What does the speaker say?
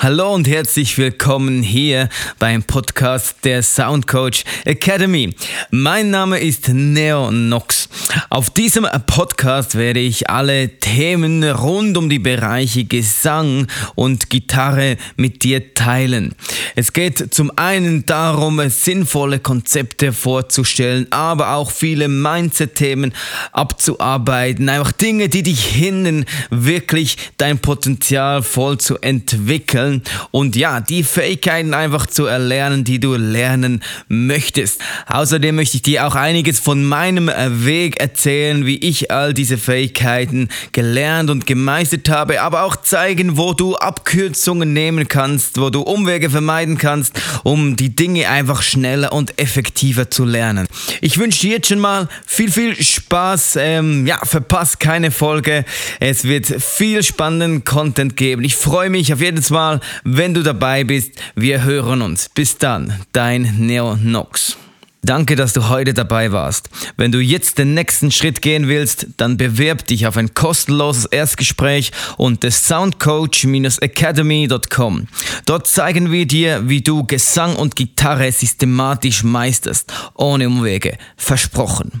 Hallo und herzlich willkommen hier beim Podcast der Soundcoach Academy. Mein Name ist Neo Nox. Auf diesem Podcast werde ich alle Themen rund um die Bereiche Gesang und Gitarre mit dir teilen. Es geht zum einen darum, sinnvolle Konzepte vorzustellen, aber auch viele Mindset-Themen abzuarbeiten. Einfach Dinge, die dich hindern, wirklich dein Potenzial voll zu entwickeln und die Fähigkeiten einfach zu erlernen, die du lernen möchtest. Außerdem möchte ich dir auch einiges von meinem Weg erzählen, wie ich all diese Fähigkeiten gelernt und gemeistert habe, aber auch zeigen, wo du Abkürzungen nehmen kannst, wo du Umwege vermeiden kannst, um die Dinge einfach schneller und effektiver zu lernen. Ich wünsche dir jetzt schon mal viel Spaß. Verpasst keine Folge. Es wird viel spannenden Content geben. Ich freue mich auf jedes Mal, wenn du dabei bist. Wir hören uns. Bis dann, dein Neo Nox. Danke, dass du heute dabei warst. Wenn du jetzt den nächsten Schritt gehen willst, dann bewerb dich auf ein kostenloses Erstgespräch unter soundcoach-academy.com. Dort zeigen wir dir, wie du Gesang und Gitarre systematisch meisterst, ohne Umwege. Versprochen.